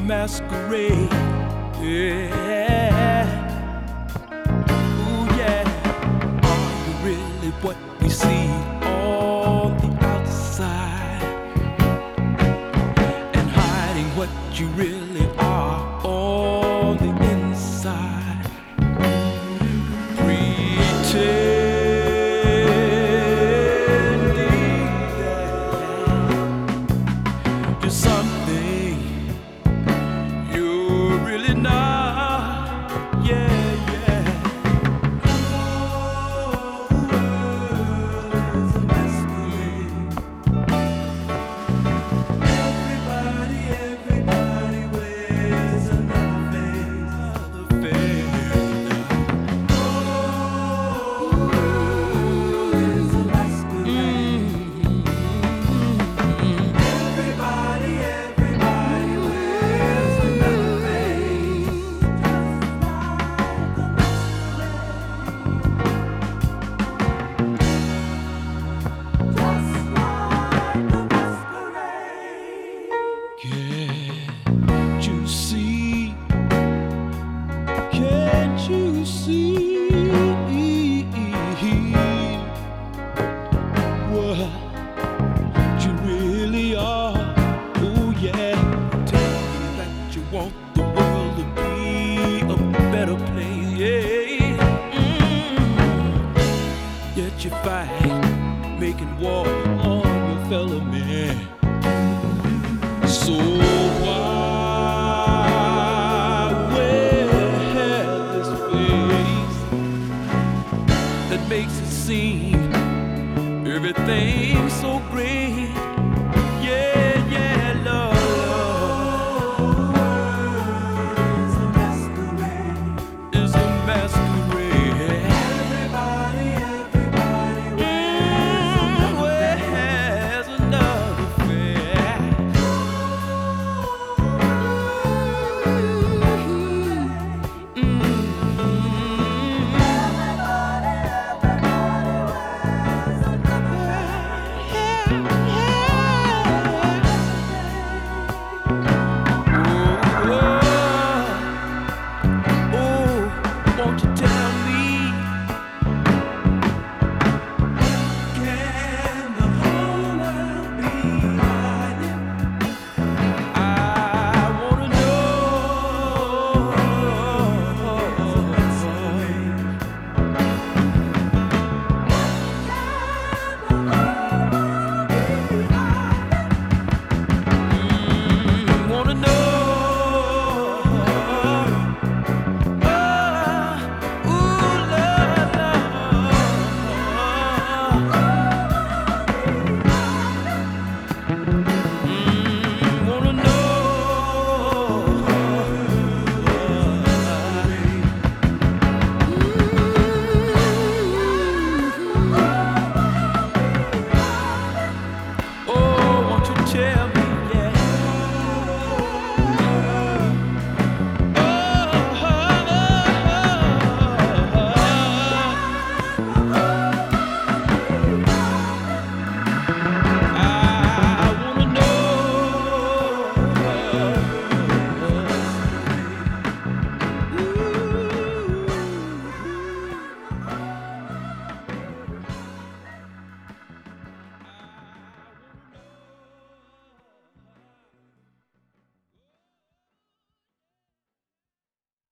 masquerade. Yeah. Ooh, yeah. Are you really what we see on the outside? And hiding what you really are on the inside. Pretending that you're something you're really not. Yeah, yeah. Oh, the world's a masquerade. Everybody wears another face. Oh, it's a masquerade. Everybody wears another face. Just like the masquerade. Can't you see? Can't you see what you really are? Oh yeah. Tell me that you want the world to be a better place. Yeah. Yet you fight making war.